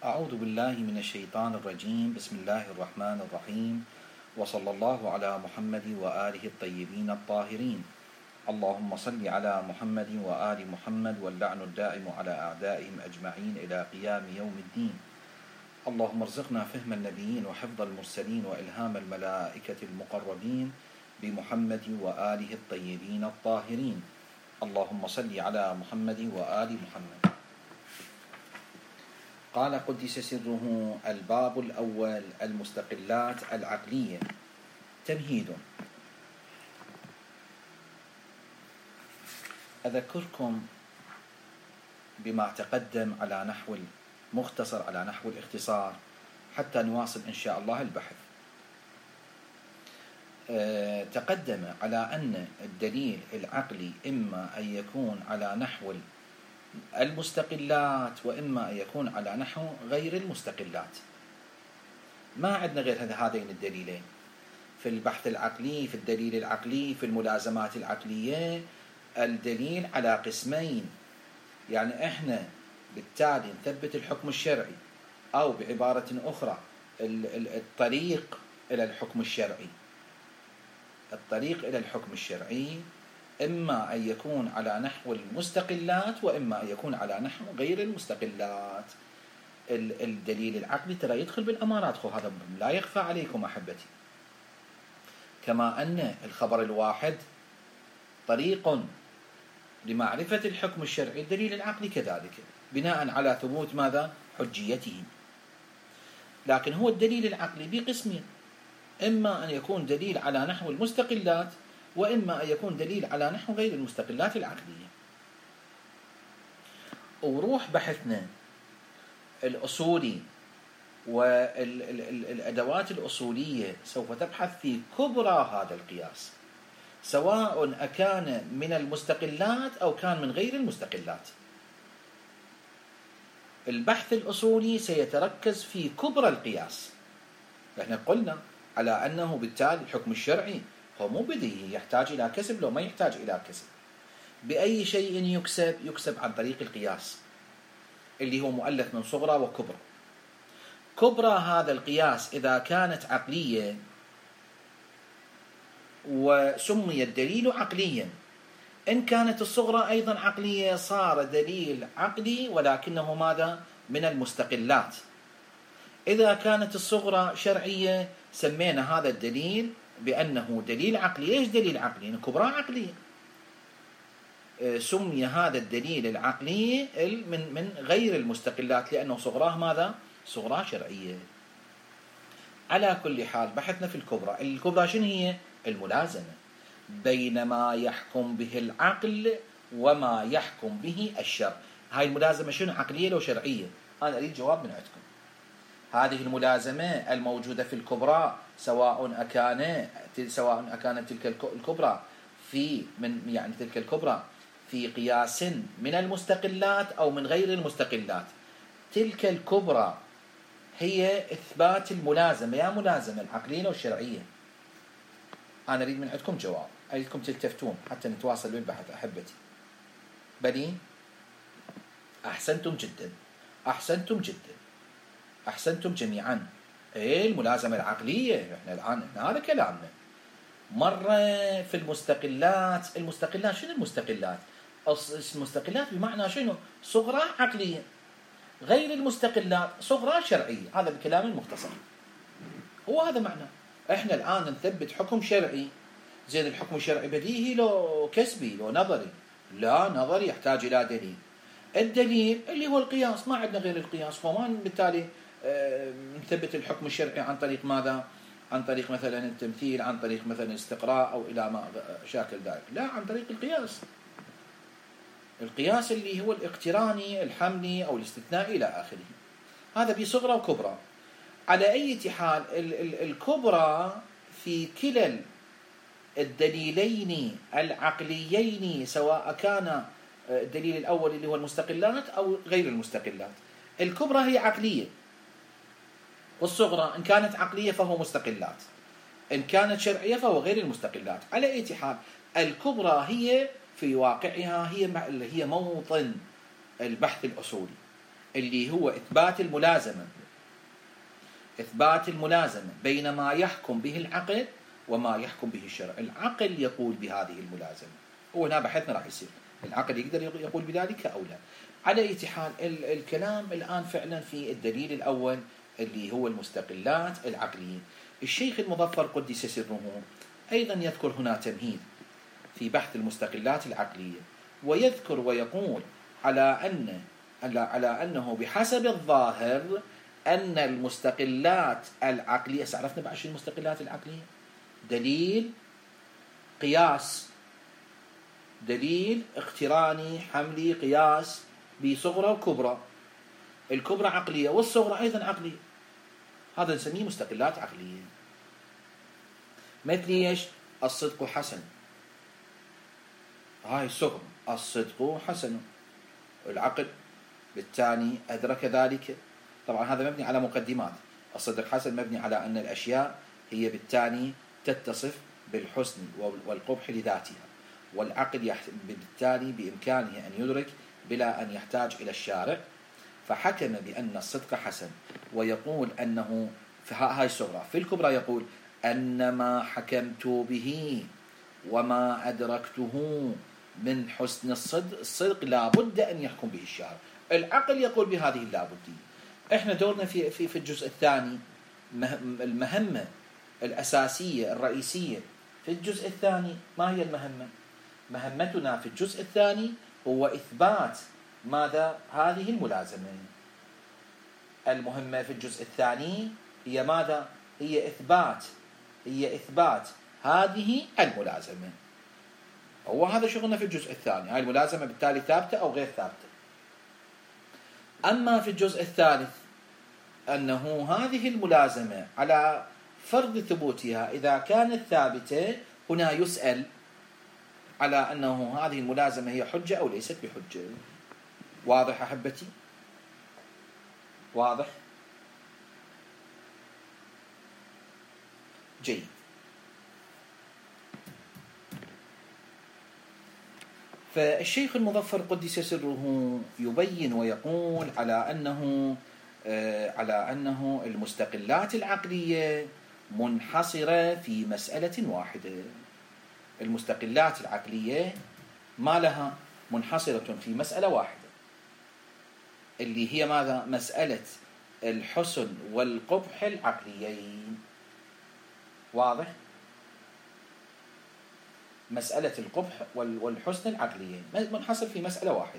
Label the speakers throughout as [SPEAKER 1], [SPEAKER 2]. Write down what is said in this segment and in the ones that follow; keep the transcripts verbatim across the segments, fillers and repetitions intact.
[SPEAKER 1] أعوذ بالله من الشيطان الرجيم. بسم الله الرحمن الرحيم، وصلى الله على محمد وآله الطيبين الطاهرين. اللهم صل على محمد وآل محمد، واللعن الدائم على أعدائهم أجمعين إلى قيام يوم الدين. اللهم ارزقنا فهم النبيين وحفظ المرسلين وإلهام الملائكة المقربين بمحمد وآله الطيبين الطاهرين. اللهم صل على محمد وآل محمد. قال قدس سره: الباب الأول، المستقلات العقلية. تمهيد. أذكركم بما تقدم على نحو المختصر، على نحو الاختصار، حتى نواصل إن شاء الله البحث. تقدم على أن الدليل العقلي إما أن يكون على نحو المستقلات وإما أن يكون على نحو غير المستقلات. ما عندنا غير هذين الدليلين في البحث العقلي، في الدليل العقلي، في الملازمات العقلية. الدليل على قسمين، يعني إحنا بالتالي نثبت الحكم الشرعي، أو بعبارة أخرى الطريق إلى الحكم الشرعي. الطريق إلى الحكم الشرعي إما أن يكون على نحو المستقلات وإما أن يكون على نحو غير المستقلات. الدليل العقلي ترى يدخل بالأمارات، خو هذا لا يخفى عليكم أحبتي. كما أن الخبر الواحد طريق لمعرفة الحكم الشرعي، الدليل العقلي كذلك، بناء على ثبوت ماذا؟ حجيته. لكن هو الدليل العقلي بقسمين، إما أن يكون دليل على نحو المستقلات وإما أن يكون دليل على نحو غير المستقلات العقلية. وروح بحثنا الأصولي والأدوات الأصولية سوف تبحث في كبرى هذا القياس، سواء أكان من المستقلات أو كان من غير المستقلات. البحث الأصولي سيتركز في كبرى القياس. نحن قلنا على أنه بالتالي الحكم الشرعي هو مو بديهي، يحتاج إلى كسب، لو ما يحتاج إلى كسب. بأي شيء يكسب؟ يكسب عن طريق القياس اللي هو مؤلف من صغرى وكبرى. كبرى هذا القياس إذا كانت عقلية وسمي الدليل عقليا، إن كانت الصغرى أيضا عقلية صار دليل عقلي ولكنه ماذا؟ من المستقلات. إذا كانت الصغرى شرعية سمينا هذا الدليل بأنه دليل عقلي. إيش دليل عقلي؟ يعني كبرى عقلية. سمي هذا الدليل العقلي من من غير المستقلات لأنه صغراه ماذا؟ صغرى شرعية. على كل حال بحثنا في الكبرى. الكبرى شنو هي؟ الملازمة بين ما يحكم به العقل وما يحكم به الشرع. هاي الملازمة شنو؟ عقلية لو شرعية؟ أنا أريد جواب من عندكم. هذه الملازمة الموجودة في الكبرى سواء أكان سواء أكانت تلك الكبرى في من يعني تلك الكبرى في قياس من المستقلات أو من غير المستقلات، تلك الكبرى هي إثبات الملازمة. يا ملازمة العقلية والشرعية؟ أنا أريد من عندكم جواب، أريدكم تلتفتون حتى نتواصل بالبحث أحبتي. بلي؟ أحسنتم جدا، أحسنتم جدا، أحسنتم جميعا. إيه الملازمة العقلية؟ إحنا الآن هذا كلامنا. مرة في المستقلات. المستقلات شنو المستقلات؟ المستقلات بمعنى شنو؟ صغرى عقلية. غير المستقلات صغرى شرعية. هذا الكلام المختصر، هو هذا معنى. إحنا الآن نثبت حكم شرعي. زين، الحكم الشرعي بديهي لو كسبي لو نظري؟ لا، نظري يحتاج إلى دليل. الدليل اللي هو القياس، ما عندنا غير القياس. فما بالتالي نثبت الحكم الشرعي عن طريق ماذا؟ عن طريق مثلا التمثيل، عن طريق مثلا الاستقراء أو إلى ما شاكل ذلك. لا، عن طريق القياس. القياس اللي هو الاقتراني، الحملي أو الاستثنائي إلى آخره. هذا بصغرى وكبرى. على أي حال الكبرى في كلا الدليلين العقليين، سواء كان الدليل الأول اللي هو المستقلات أو غير المستقلات. الكبرى هي عقلية، والصغرى إن كانت عقلية فهو مستقلات، إن كانت شرعية فهو غير المستقلات. على أي حال الكبرى هي في واقعها هي هي موطن البحث الأصولي. اللي هو إثبات الملازمة، إثبات الملازمة بين ما يحكم به العقل وما يحكم به الشرع. العقل يقول بهذه الملازمة، وهنا بحثنا راح يصير العقل يقدر يقول بذلك أو لا. على أي حال الكلام الآن فعلا في الدليل الأول اللي هو المستقلات العقلية. الشيخ المظفر قدس سره أيضا يذكر هنا تمهيد في بحث المستقلات العقلية، ويذكر ويقول على أن على أنه بحسب الظاهر أن المستقلات العقلية، عرفنا بعد شو المستقلات العقلية؟ دليل، قياس، دليل اقتراني حملي قياس بصغرى وكبرى. الكبرى عقلية والصغرى أيضا عقلية، هذا نسميه مستقلات عقلية. مثل ايش؟ الصدق حسن، هاي الصغرى، الصدق حسن، العقل بالتالي أدرك ذلك. طبعا هذا مبني على مقدمات. الصدق حسن مبني على أن الأشياء هي بالتالي تتصف بالحسن والقبح لذاتها، والعقل بالتالي بإمكانه أن يدرك بلا أن يحتاج إلى الشارع، فحكم بأن الصدق حسن. ويقول أنه في هاي الصغرى. في الكبرى يقول أن ما حكمت به وما أدركته من حسن الصدق, الصدق لا بد أن يحكم به الشارع. العقل يقول بهذه اللابدية. إحنا دورنا في, في, في الجزء الثاني، المهمة الأساسية الرئيسية في الجزء الثاني. ما هي المهمة؟ مهمتنا في الجزء الثاني هو إثبات ماذا؟ هذه الملازمة. المهمة في الجزء الثاني هي ماذا؟ هي إثبات هي إثبات هذه الملازمة. هو هذا شغلنا في الجزء الثاني. هاي الملازمة بالتالي ثابتة أو غير ثابتة. أما في الجزء الثالث أنه هذه الملازمة على فرض ثبوتها إذا كانت ثابتة، هنا يسأل على أنه هذه الملازمة هي حجة أو ليست بحجة. واضح أحبتي؟ واضح؟ جيد. فالشيخ المظفر قدس سره يبين ويقول على أنه على أنه المستقلات العقلية منحصرة في مسألة واحدة. المستقلات العقلية ما لها؟ منحصرة في مسألة واحدة، اللي هي ماذا؟ مسألة الحسن والقبح العقليين. واضح؟ مسألة القبح والحسن العقليين منحصر في مسألة واحدة.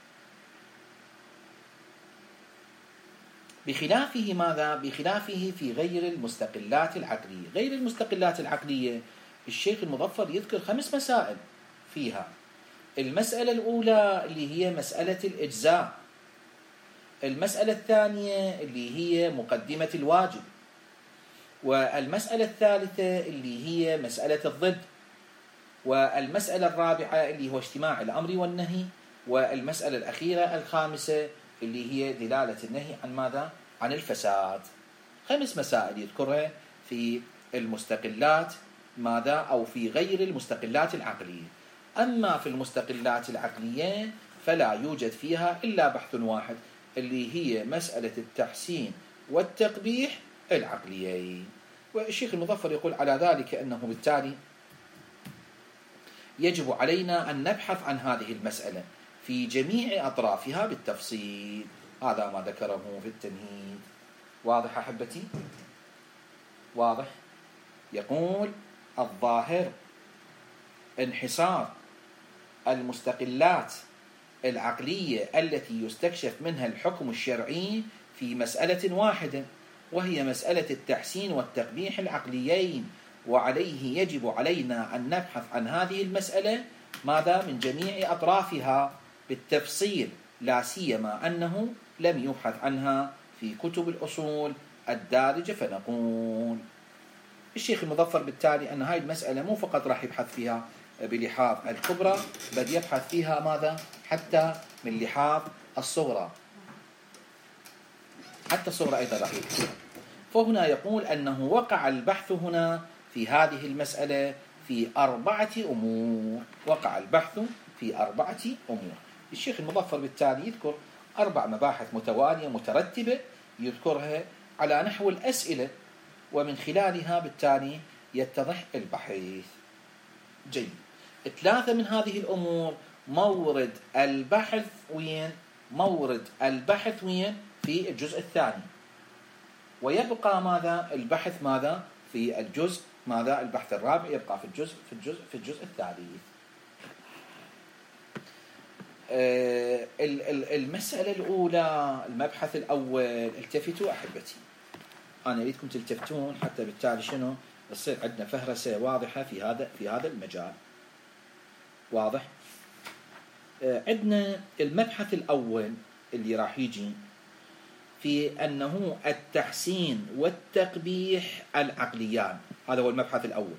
[SPEAKER 1] بخلافه ماذا؟ بخلافه في غير المستقلات العقلية. غير المستقلات العقلية الشيخ المظفر يذكر خمس مسائل فيها. المسألة الأولى اللي هي مسألة الإجزاء. المسألة الثانية اللي هي مقدمة الواجب. والمسألة الثالثة اللي هي مسألة الضد. والمسألة الرابعة اللي هو اجتماع الأمر والنهي. والمسألة الأخيرة الخامسة اللي هي دلالة النهي عن ماذا؟ عن الفساد. خمس مسائل يذكرها في المستقلات ماذا؟ أو في غير المستقلات العقلية. أما في المستقلات العقلية فلا يوجد فيها إلا بحث واحد، اللي هي مسألة التحسين والتقبيح العقليين. والشيخ المظفر يقول على ذلك أنه بالتالي يجب علينا أن نبحث عن هذه المسألة في جميع أطرافها بالتفصيل. هذا ما ذكره في التمهيد. واضح أحبتي؟ واضح؟ يقول الظاهر انحصار المستقلات العقلية التي يستكشف منها الحكم الشرعي في مسألة واحدة، وهي مسألة التحسين والتقبيح العقليين، وعليه يجب علينا أن نبحث عن هذه المسألة ماذا؟ من جميع أطرافها بالتفصيل، لا سيما أنه لم يبحث عنها في كتب الأصول الدارجة. فنقول الشيخ المظفر بالتالي أن هذه المسألة مو فقط راح يبحث فيها بلحاظ الكبرى، بل يبحث فيها ماذا؟ حتى من لحاظ الصغرى، حتى الصغرى أيضا راح يبحث. فهنا يقول أنه وقع البحث هنا في هذه المسألة في أربعة أمور. وقع البحث في أربعة أمور. الشيخ المظفر بالتالي يذكر أربع مباحث متوالية مترتبة يذكرها على نحو الأسئلة، ومن خلالها بالتالي يتضح البحث. جيد. ثلاثة من هذه الأمور مورد البحث وين؟ مورد البحث وين؟ في الجزء الثاني. ويبقى ماذا؟ البحث ماذا؟ في الجزء ماذا؟ البحث الرابع يبقى في الجزء في الجزء في الجزء الثالث. آه المسألة الأولى، المبحث الأول، التفتوا أحبتي، أنا أريدكم تلتفتون حتى بالتالي شنو؟ تصير عندنا فهرسة واضحة في هذا في هذا المجال. واضح؟ آه عندنا المبحث الأول اللي راح يجي في أنه التحسين والتقبيح العقليان، هذا هو المبحث الأول.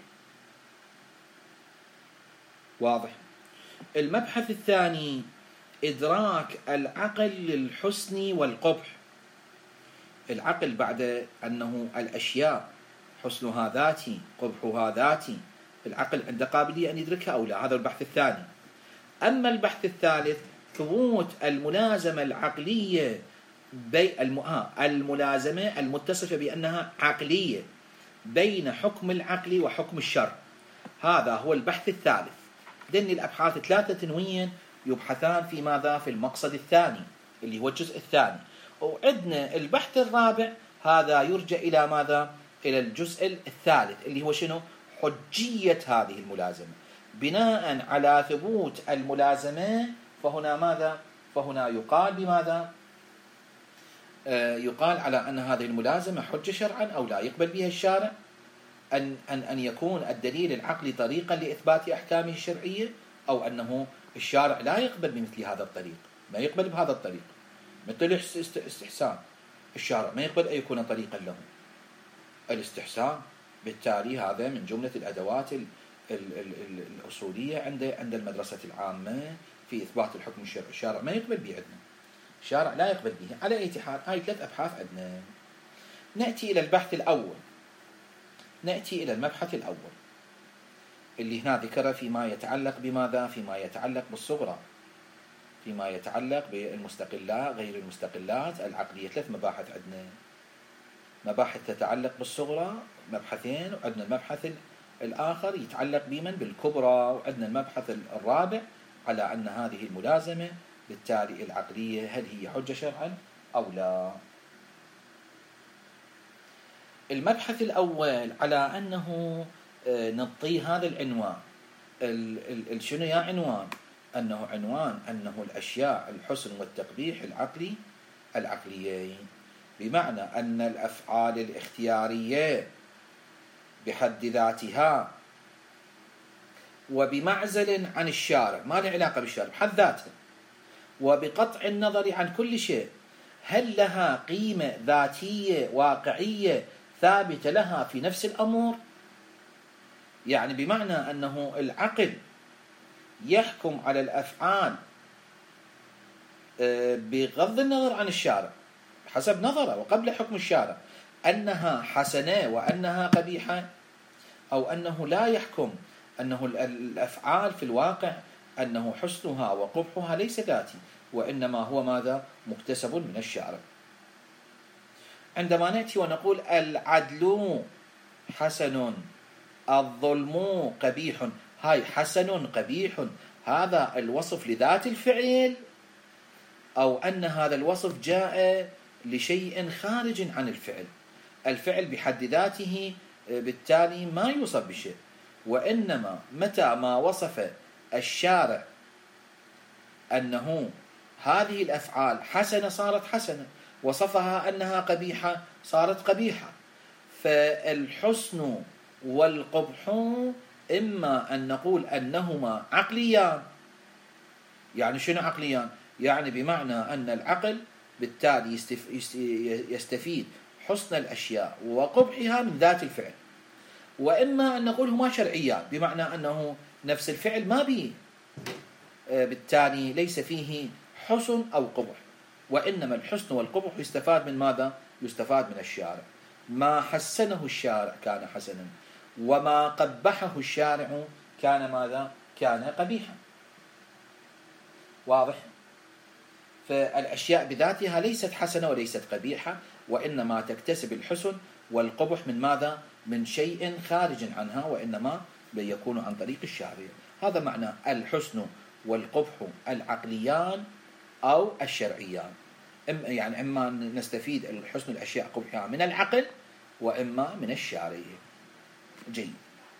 [SPEAKER 1] واضح؟ المبحث الثاني إدراك العقل للحسن والقبح. العقل بعد أنه الأشياء حسنها ذاتي قبحها ذاتي، العقل عنده قابلية أن يدركها أو لا، هذا البحث الثاني. أما البحث الثالث ثبوت الملازمة العقلية بي الملازمة المتصفة بأنها عقلية بين حكم العقل وحكم الشرع، هذا هو البحث الثالث. دني الأبحاث ثلاثة تنوين يبحثان في ماذا؟ في المقصد الثاني اللي هو الجزء الثاني. وعندنا البحث الرابع هذا يرجع إلى ماذا؟ إلى الجزء الثالث اللي هو شنو؟ حجية هذه الملازمة. بناء على ثبوت الملازمة فهنا ماذا؟ فهنا يقال بماذا؟ آه يقال على أن هذه الملازمة حجة شرعا أو لا، يقبل بها الشارع أن أن أن يكون الدليل العقلي طريقا لإثبات أحكامه الشرعية، أو أنه الشارع لا يقبل بمثل هذا الطريق، ما يقبل بهذا الطريق. مثل الاستحسان، الشارع ما يقبل أن يكون طريقا له. الاستحسان بالتالي هذا من جملة الأدوات ال ال ال الأصولية عند عند المدرسة العامة في إثبات الحكم الشرعي، الشارع ما يقبل به عندنا، الشارع لا يقبل به. على أي حال هاي ثلاث أبحاث عندنا. نأتي إلى البحث الأول، نأتي إلى المبحث الأول اللي هنا ذكر فيما يتعلق بماذا؟ فيما يتعلق بالصغرى، فيما يتعلق بالمستقلات غير المستقلات العقلية. ثلاث مباحث عندنا، مباحث تتعلق بالصغرى مبحثين، وعندنا المبحث الآخر يتعلق بمن؟ بالكبرى، وعندنا المبحث الرابع على أن هذه الملازمة بالتالي العقلية هل هي حجة شرعا أو لا. المبحث الأول على أنه نعطي هذا العنوان، شنو يا عنوان؟ أنه عنوان أنه الأشياء الحسن والتقبيح العقلي العقليين، بمعنى أن الأفعال الاختيارية بحد ذاتها وبمعزل عن الشارع، ما له علاقة بالشارع بحد ذاتها، وبقطع النظر عن كل شيء، هل لها قيمة ذاتية واقعية ثابتة لها في نفس الأمر؟ يعني بمعنى أنه العقل يحكم على الأفعال بغض النظر عن الشارع، حسب نظره وقبل حكم الشارع أنها حسنة وأنها قبيحة، أو أنه لا يحكم أنه الأفعال في الواقع أنه حسنها وقبحها ليس ذاتي، وإنما هو ماذا؟ مكتسب من الشارع. عندما نأتي ونقول العدل حسن، الظلم قبيح، هاي حسن قبيح هذا الوصف لذات الفعل، أو أن هذا الوصف جاء لشيء خارج عن الفعل؟ الفعل بحد ذاته بالتالي ما يوصف بشيء، وإنما متى ما وصف الشارع أنه هذه الأفعال حسنة صارت حسنة، وصفها أنها قبيحة صارت قبيحة. فالحسن والقبح إما أن نقول أنهما عقليان. يعني شنو عقليان؟ يعني بمعنى أن العقل بالتالي يستفيد حسن الأشياء وقبحها من ذات الفعل، وإما أن نقول هما شرعيان، بمعنى أنه نفس الفعل ما به بالتالي ليس فيه حسن أو قبح، وإنما الحسن والقبح يستفاد من ماذا؟ يستفاد من الشارع، ما حسنه الشارع كان حسنا، وما قبحه الشارع كان ماذا؟ كان قبيحا. واضح؟ فالأشياء بذاتها ليست حسنة وليست قبيحة، وإنما تكتسب الحسن والقبح من ماذا؟ من شيء خارج عنها، وإنما يكون عن طريق الشارع. هذا معنى الحسن والقبح العقليان أو الشرعيان. يعني إما نستفيد الحسن الأشياء قبحها من العقل، وإما من الشارع. جيد.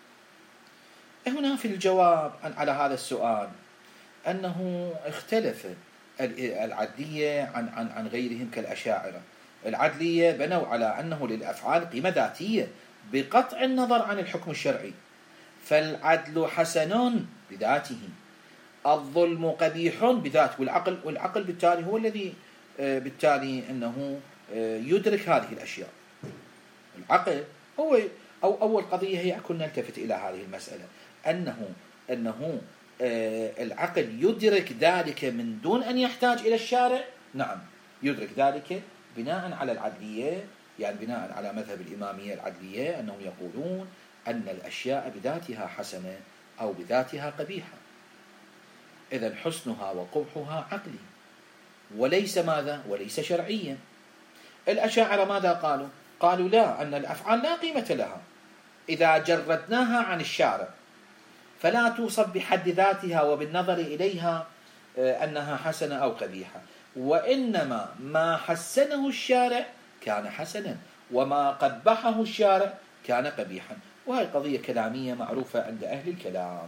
[SPEAKER 1] هنا في الجواب على هذا السؤال أنه اختلف العدلية عن عن عن غيرهم كالأشاعرة. العدلية بنوا على أنه للأفعال قيمة ذاتية بقطع النظر عن الحكم الشرعي، فالعدل حسن بذاته، الظلم قبيح بذاته، والعقل والعقل بالتالي هو الذي بالتالي أنه يدرك هذه الأشياء. العقل هو أو أول قضية هي كنا نلتفت إلى هذه المسألة، أنه أنه العقل يدرك ذلك من دون أن يحتاج إلى الشارع. نعم، يدرك ذلك بناء على العدلية، يعني بناء على مذهب الإمامية العدلية، أنهم يقولون أن الأشياء بذاتها حسنة أو بذاتها قبيحة. إذن حسنها وقبحها عقلي وليس ماذا؟ وليس شرعيا. الأشاعرة ماذا قالوا؟ قالوا لا، أن الأفعال لا قيمة لها إذا جردناها عن الشارع، فلا توصف بحد ذاتها وبالنظر إليها أنها حسنة أو قبيحة، وإنما ما حسنه الشارع كان حسنا، وما قبحه الشارع كان قبيحا. وهي قضية كلامية معروفة عند أهل الكلام.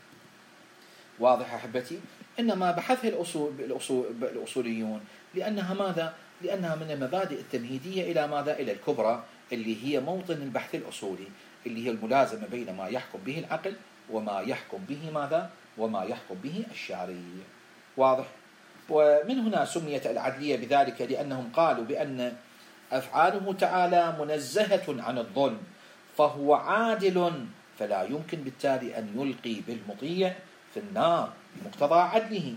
[SPEAKER 1] واضح أحبتي؟ إنما بحثها الأصول الأصول الأصوليون لأنها ماذا؟ لأنها من المبادئ التمهيدية إلى ماذا؟ إلى الكبرى، اللي هي موطن البحث الأصولي، اللي هي الملازمة بين ما يحكم به العقل وما يحكم به ماذا؟ وما يحكم به الشرع. واضح؟ ومن هنا سميت العدلية بذلك، لأنهم قالوا بأن أفعاله تعالى منزهة عن الظلم، فهو عادل، فلا يمكن بالتالي أن يلقي بالمطيع في النار بمقتضى عدله،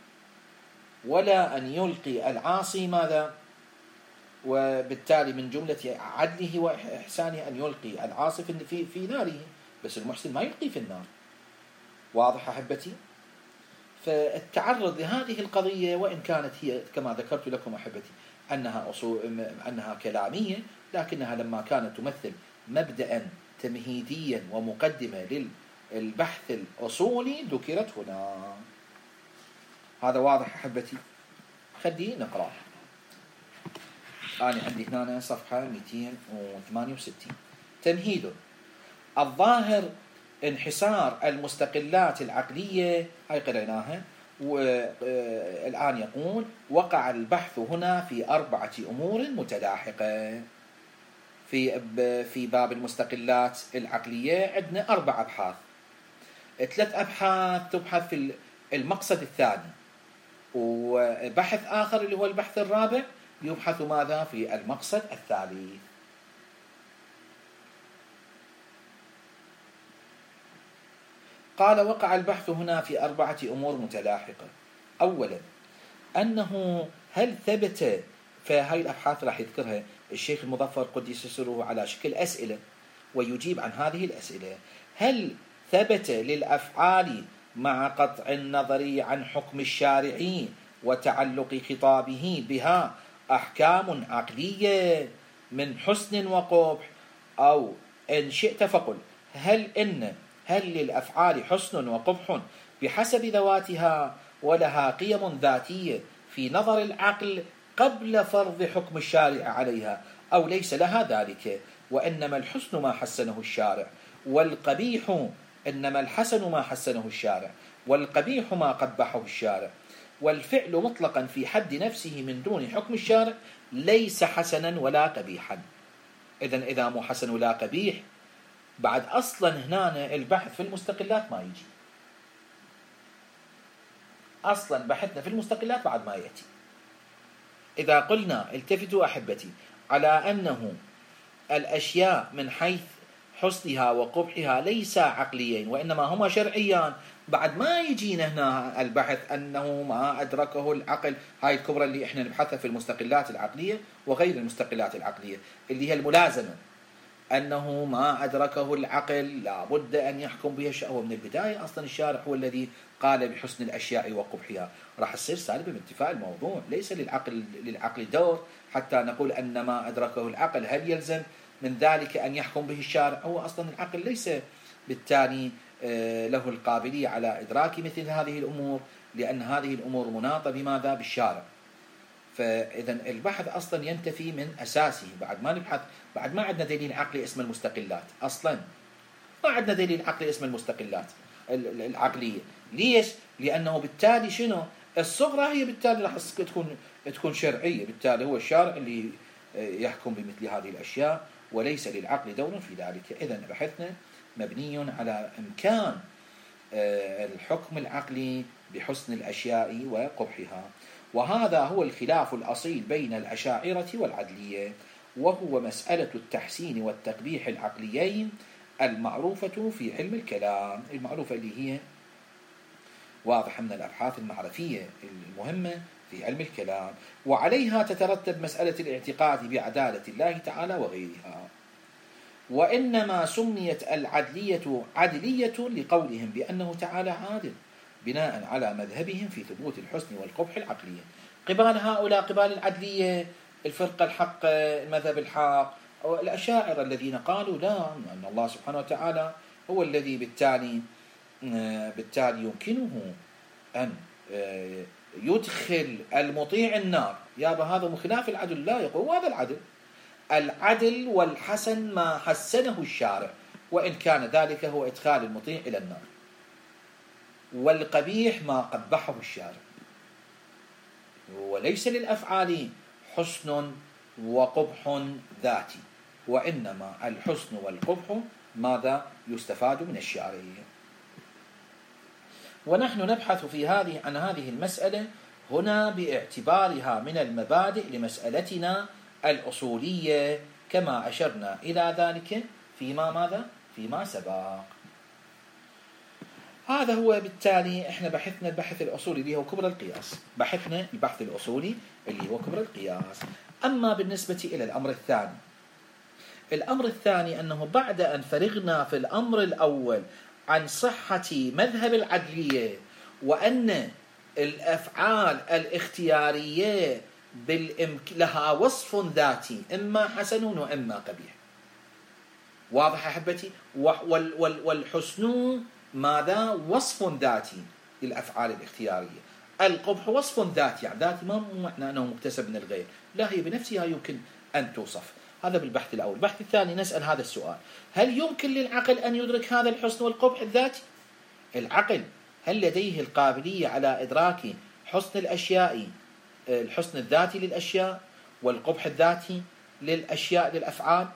[SPEAKER 1] ولا أن يلقي العاصي ماذا؟ وبالتالي من جملة عدله وإحسانه أن يلقي العاصي في في ناره، بس المحسن ما يلقي في النار. واضح أحبتي؟ فالتعرض لهذه القضية وإن كانت هي كما ذكرت لكم أحبتي أنها أصول أنها كلامية، لكنها لما كانت تمثل مبدأ تمهيديا ومقدمة للبحث الأصولي ذكرت هنا. هذا واضح أحبتي؟ خلي نقرأ. أنا عندي هنا صفحة مئتين وثمانية وستين. تمهيد. الظاهر انحسار المستقلات العقلية، هاي قرأناها، والآن يقول وقع البحث هنا في أربعة أمور متلاحقة. في في باب المستقلات العقلية عندنا أربع أبحاث، ثلاث أبحاث تبحث في المقصد الثاني، وبحث آخر اللي هو البحث الرابع يبحث ماذا؟ في المقصد الثالث. قال وقع البحث هنا في أربعة أمور متلاحقة. أولا أنه هل ثبت، فهذه الأبحاث راح يذكرها الشيخ المظفر قدس سره على شكل أسئلة ويجيب عن هذه الأسئلة. هل ثبت للأفعال مع قطع النظر عن حكم الشارع وتعلق خطابه بها أحكام عقلية من حسن وقبح، أو إن شئت فقل هل إن هل للأفعال حسن وقبح بحسب ذواتها ولها قيم ذاتية في نظر العقل قبل فرض حكم الشارع عليها، أو ليس لها ذلك، وإنما الحسن ما حسنه الشارع، والقبيح إنما الحسن ما حسنه الشارع، والقبيح ما قبحه الشارع، والفعل مطلقا في حد نفسه من دون حكم الشارع ليس حسنا ولا قبيحا. إذن إذا مو حسن ولا قبيح، بعد أصلا هنا البحث في المستقلات ما يجي، أصلا بحثنا في المستقلات بعد ما يأتي. إذا قلنا التفتوا أحبتي على أنه الأشياء من حيث حسنها وقبحها ليس عقليين وإنما هما شرعيان، بعد ما يجينا هنا البحث أنه ما أدركه العقل. هاي الكبرى اللي إحنا نبحثها في المستقلات العقلية وغير المستقلات العقلية، اللي هي الملازمة أنه ما أدركه العقل لا بد أن يحكم به الشارع. هو من البداية أصلا الشارع هو الذي قال بحسن الأشياء وقبحها، راح تصير سالبة بانتفاء الموضوع. ليس للعقل للعقل دور حتى نقول أن ما أدركه العقل هل يلزم من ذلك أن يحكم به الشارع. هو أصلا العقل ليس بالتالي له القابلية على إدراك مثل هذه الأمور، لأن هذه الأمور مناطة بماذا؟ بالشارع. فإذا البحث أصلا ينتفي من أساسه. بعد ما نبحث، بعد ما عندنا دليل عقلي اسم المستقلات، أصلا ما عندنا دليل عقلي اسم المستقلات العقلية. ليش؟ لأنه بالتالي شنو؟ الصغرى هي بالتالي راح تكون تكون شرعية، بالتالي هو الشارع اللي يحكم بمثل هذه الأشياء وليس للعقل دور في ذلك. إذا بحثنا مبني على إمكان الحكم العقلي بحسن الأشياء وقبحها. وهذا هو الخلاف الأصيل بين الأشاعرة والعدلية، وهو مسألة التحسين والتقبيح العقليين المعروفة في علم الكلام، المعروفة اللي هي واضحة من الأبحاث المعرفية المهمة في علم الكلام، وعليها تترتب مسألة الاعتقاد بعدالة الله تعالى وغيرها. وإنما سميت العدلية عدلية لقولهم بأنه تعالى عادل، بناء على مذهبهم في ثبوت الحسن والقبح العقلية. قبال هؤلاء، قبال العدلية، الفرقة الحق، المذهب الحق، الأشاعرة الذين قالوا لا، أن الله سبحانه وتعالى هو الذي بالتالي بالتالي يمكنه أن يدخل المطيع النار. يابا هذا خلاف العدل. لا، يقول هذا العدل العدل والحسن ما حسنه الشارع، وإن كان ذلك هو إدخال المطيع إلى النار، والقبيح ما قبحه الشارع. وليس للأفعال حسن وقبح ذاتي، وإنما الحسن والقبح ماذا يستفاد من الشارع. ونحن نبحث في هذه عن هذه المسألة هنا باعتبارها من المبادئ لمسألتنا الأصولية، كما أشرنا إلى ذلك فيما ماذا؟ فيما سبق. هذا هو بالتالي احنا بحثنا البحث الأصولي اللي هو كبر القياس، بحثنا البحث الأصولي اللي هو كبر القياس. أما بالنسبة إلى الأمر الثاني، الأمر الثاني أنه بعد أن فرغنا في الأمر الأول عن صحة مذهب العدلية وأن الأفعال الاختيارية بالإمك... لها وصف ذاتي، إما حسن وإما قبيح. واضح أحبتي؟ وال... وال... والحسن ماذا؟ وصف ذاتي للأفعال الاختيارية. القبح وصف ذاتي، يعني ذاتي ما معنى أنه مكتسب من الغير، لا، هي بنفسها يمكن أن توصف. هذا بالبحث الأول. البحث الثاني نسأل هذا السؤال: هل يمكن للعقل أن يدرك هذا الحسن والقبح الذاتي؟ العقل هل لديه القابلية على إدراك حسن الأشياء، الحسن الذاتي للأشياء والقبح الذاتي للأشياء للأفعال،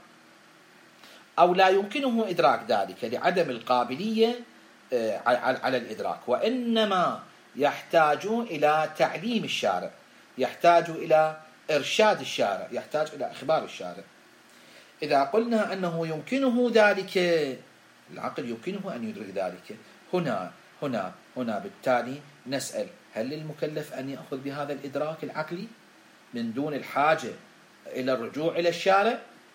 [SPEAKER 1] أو لا يمكنه إدراك ذلك لعدم القابلية على الإدراك، وإنما يحتاج إلى تعليم الشارع، يحتاج إلى إرشاد الشارع، يحتاج إلى إخبار الشارع؟ إذا قلنا أنه يمكنه ذلك، العقل يمكنه أن يدرك ذلك، هنا هنا هنا بالتالي نسأل: هل للمكلف أن يأخذ بهذا الإدراك العقلي من دون الحاجة إلى الرجوع إلى الشارع؟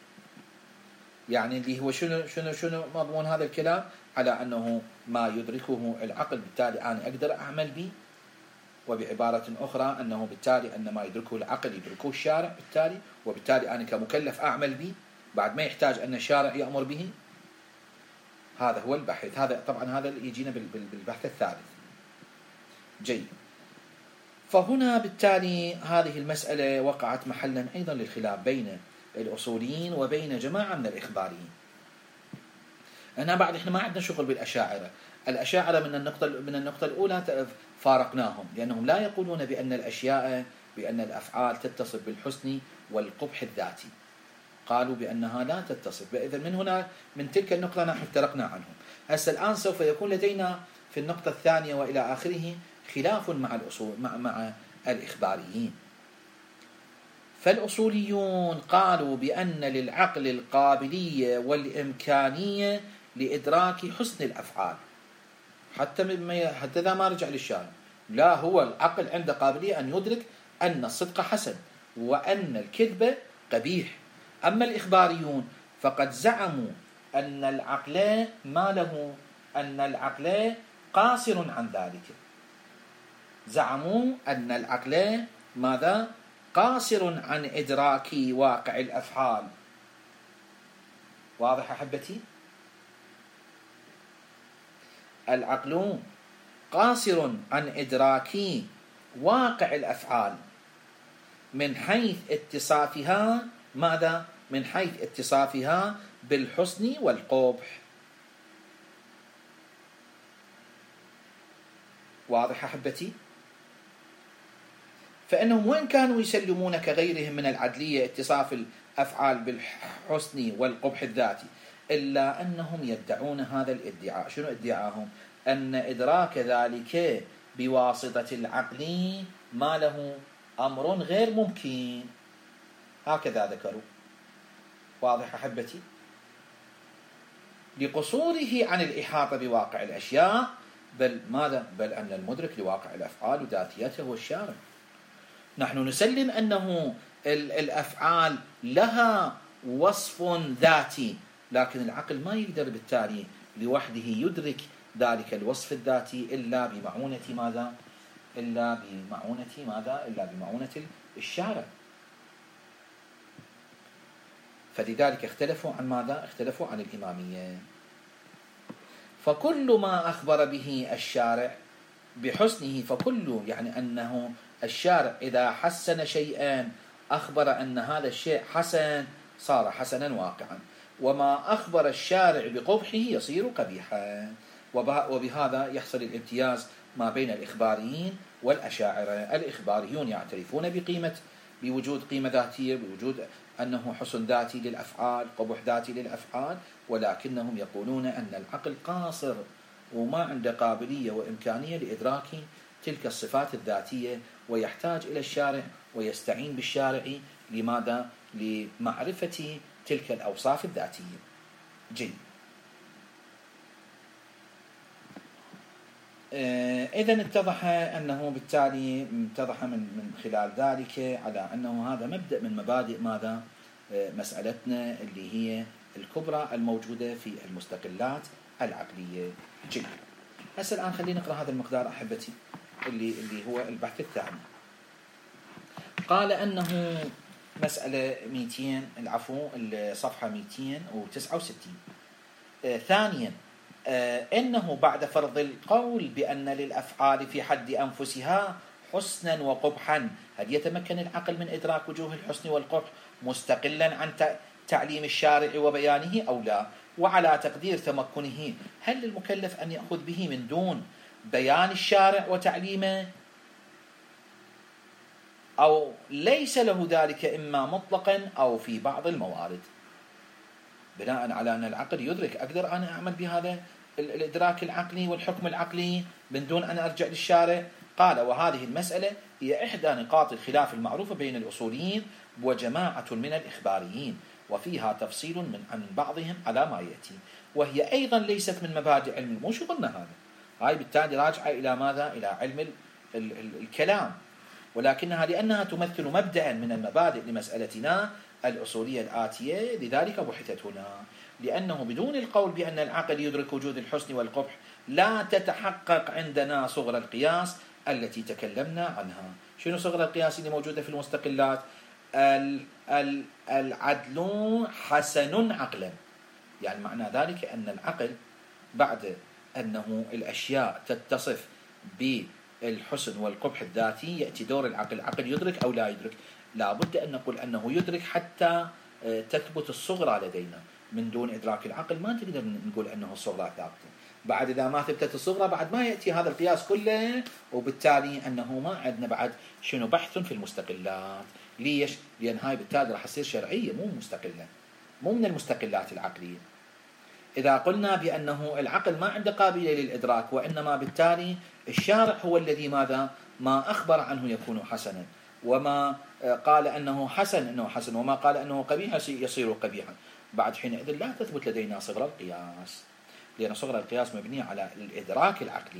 [SPEAKER 1] يعني اللي هو شنو شنو شنو مضمون هذا الكلام؟ على أنه ما يدركه العقل بالتالي أنا أقدر أعمل به، وبعبارة أخرى أنه بالتالي أن ما يدركه العقل يدركه الشارع بالتالي، وبالتالي أنا كمكلف أعمل به بعد ما يحتاج أن الشارع يأمر به. هذا هو البحث. هذا طبعا هذا اللي يجينا بالبحث الثالث. جيد. فهنا بالتالي هذه المسألة وقعت محلا أيضا للخلاف بين الأصوليين وبين جماعة من الإخباريين. أنا بعد إحنا ما عندنا شغل بالأشاعرة. الأشاعرة من النقطة من النقطة الأولى فارقناهم، لأنهم لا يقولون بأن الأشياء بأن الأفعال تتصف بالحسن والقبح الذاتي، قالوا بأنها لا تتصف. إذن من هنا من تلك النقطة نحن افترقنا عنهم. هسه الآن سوف يكون لدينا في النقطة الثانية وإلى آخره خلاف مع الأصول مع مع الإخباريين. فالأصوليون قالوا بأن للعقل القابلية والإمكانية لإدراك حسن الأفعال، حتى حتى إذا ما رجع للشارع، لا، هو العقل عنده قابلية أن يدرك أن الصدق حسن وأن الكذب قبيح. أما الإخباريون فقد زعموا أن العقل ما له أن العقل قاصر عن ذلك. زعموا أن العقل ماذا؟ قاصر عن إدراك واقع الأفعال. واضح أحبتي؟ العقل قاصر عن إدراك واقع الأفعال من حيث اتصافها ماذا؟ من حيث اتصافها بالحسن والقبح. واضح أحبتي؟ فإنهم وإن كانوا يسلمون كغيرهم من العدلية اتصاف الأفعال بالحسن والقبح الذاتي، إلا أنهم يدعون هذا الادعاء. شنو ادعاهم؟ أن إدراك ذلك بواسطة العقل ما له أمر غير ممكن، هكذا ذكروا. واضح أحبتي؟ لقصوره عن الإحاطة بواقع الأشياء، بل ماذا؟ بل أن المدرك لواقع الأفعال وذاتيته هو الشارع. نحن نسلم أنه الأفعال لها وصف ذاتي، لكن العقل ما يقدر بالتالي لوحده يدرك ذلك الوصف الذاتي إلا بمعونة ماذا؟ إلا بمعونة ماذا؟ إلا بمعونة الشارع. فلذلك اختلفوا عن ماذا؟ اختلفوا عن الإمامية. فكل ما أخبر به الشارع بحسنه فكل، يعني أنه الشارع إذا حسن شيئا أخبر أن هذا الشيء حسن صار حسنا واقعا، وما أخبر الشارع بقبحه يصير قبيحا. وبهذا يحصل الامتياز ما بين الإخباريين والأشاعرة. الإخباريون يعترفون بقيمة بوجود قيمة ذاتية، بوجود أنه حسن ذاتي للأفعال، قبح ذاتي للأفعال، ولكنهم يقولون أن العقل قاصر وما عنده قابلية وإمكانية لإدراك تلك الصفات الذاتية، ويحتاج إلى الشارع ويستعين بالشارع. لماذا؟ لمعرفة تلك الأوصاف الذاتية. جيد. إذن اتضح أنه بالتالي اتضح من من خلال ذلك على أنه هذا مبدأ من مبادئ ماذا؟ مسألتنا اللي هي الكبرى الموجودة في المستقلات العقلية. جيد. هسه الآن خلينا نقرأ هذا المقدار أحبتي اللي اللي هو البحث الثاني. قال أنه مسألة مئتين العفو الصفحة مئتين وتسعة وستين. آه ثانيا آه إنه بعد فرض القول بأن للأفعال في حد أنفسها حسنا وقبحا، هل يتمكن العقل من إدراك وجوه الحسن والقبح مستقلا عن تعليم الشارع وبيانه أو لا؟ وعلى تقدير تمكنه هل للمكلف أن يأخذ به من دون بيان الشارع وتعليمه، أو ليس له ذلك إما مطلقا أو في بعض الموارد؟ بناء على أن العقل يدرك، أقدر أنا أعمل بهذا الإدراك العقلي والحكم العقلي من دون أن أرجع للشارع. قال وهذه المسألة هي إحدى نقاط الخلاف المعروفة بين الأصوليين وجماعة من الإخباريين، وفيها تفصيل من عن بعضهم على ما يأتي، وهي أيضا ليست من مبادئ علم. مو شو قلنا هذا؟ هاي بالتالي راجعة إلى ماذا؟ إلى علم ال ال ال الكلام، ولكنها لأنها تمثل مبدأ من المبادئ لمسألتنا الأصولية الآتية لذلك بحثت هنا، لأنه بدون القول بأن العقل يدرك وجود الحسن والقبح لا تتحقق عندنا صغر القياس التي تكلمنا عنها. شنو صغر القياس اللي موجودة في المستقلات؟ العدل حسن عقلا، يعني معنى ذلك أن العقل بعد أنه الأشياء تتصف بالحسن والقبح الذاتي يأتي دور العقل. العقل يدرك أو لا يدرك؟ لا بد أن نقول أنه يدرك حتى تثبت الصغرى لدينا. من دون إدراك العقل ما نقدر نقول أنه الصغرى ثابتة. بعد إذا ما ثبتت الصغرى بعد ما يأتي هذا القياس كله، وبالتالي أنه ما عندنا بعد شنو بحث في المستقلات. ليش؟ لأن هاي بالتالي راح تصير شرعية مو مستقلة، مو من المستقلات العقلية. إذا قلنا بأنه العقل ما عنده قابلية للإدراك، وإنما بالتالي الشارع هو الذي ماذا؟ ما أخبر عنه يكون حسنا، وما قال أنه حسن أنه حسن، وما قال أنه قبيح يصير قبيحا. بعد حينئذ لا تثبت لدينا صغر القياس، لأن صغر القياس مبني على الإدراك العقلي.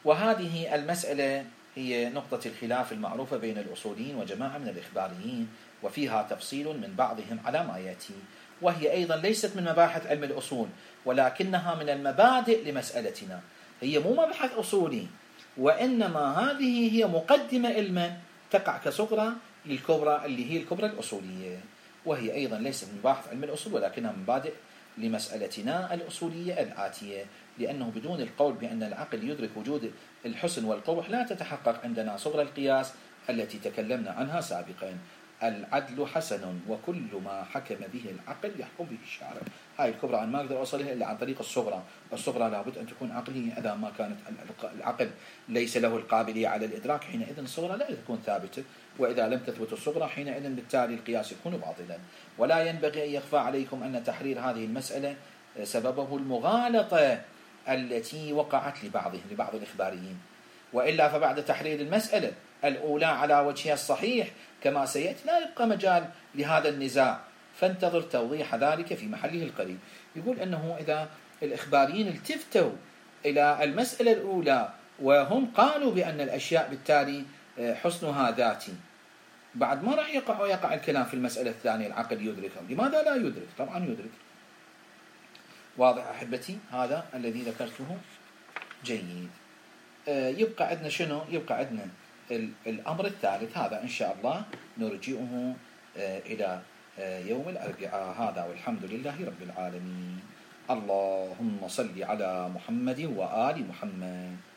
[SPEAKER 1] وهذه المسألة هي نقطة الخلاف المعروفة بين الأصوليين وجماعة من الإخباريين وفيها تفصيل من بعضهم على ما يأتي، وهي أيضا ليست من مباحث علم الأصول، ولكنها من المبادئ لمسألتنا. هي مو مبحث أصولي، وإنما هذه هي مقدمة علما تقع كصغرى للكبرى اللي هي الكبرى الأصولية، وهي أيضا ليست من مباحث علم الأصول، ولكنها مبادئ لمسألتنا الأصولية الآتية. لأنه بدون القول بأن العقل يدرك وجود الحسن والقبح لا تتحقق عندنا صغرى القياس التي تكلمنا عنها سابقا. العدل حسن وكل ما حكم به العقل يحكم به الشارع. هاي الكبرى أنا ما أقدر أوصلها إلا عن طريق الصغرى. الصغرى لابد أن تكون عقلية، إذا ما كانت العقل ليس له القابلية على الإدراك حينئذ الصغرى لا تكون ثابتة، وإذا لم تثبت الصغرى حينئذ بالتالي القياس يكون باطلا. ولا ينبغي أن يخفى عليكم أن تحرير هذه المسألة سببه المغالطة التي وقعت لبعضهم لبعض الإخباريين، وإلا فبعد تحرير المسألة الأولى على وجهها الصحيح كما سيأتي لا يبقى مجال لهذا النزاع، فانتظر توضيح ذلك في محله القريب. يقول أنه إذا الإخباريين التفتوا إلى المسألة الأولى وهم قالوا بأن الأشياء بالتالي حسنها ذاتي، بعد ما راح يقع ويقع الكلام في المسألة الثانية العقل يدرك. لماذا لا يدرك؟ طبعا يدرك. واضح أحبتي؟ هذا الذي ذكرته جيد. يبقى عندنا شنو؟ يبقى عندنا الأمر الثالث، هذا إن شاء الله نرجئه إلى يوم الأربعاء. هذا والحمد لله رب العالمين. اللهم صل على محمد وآل محمد.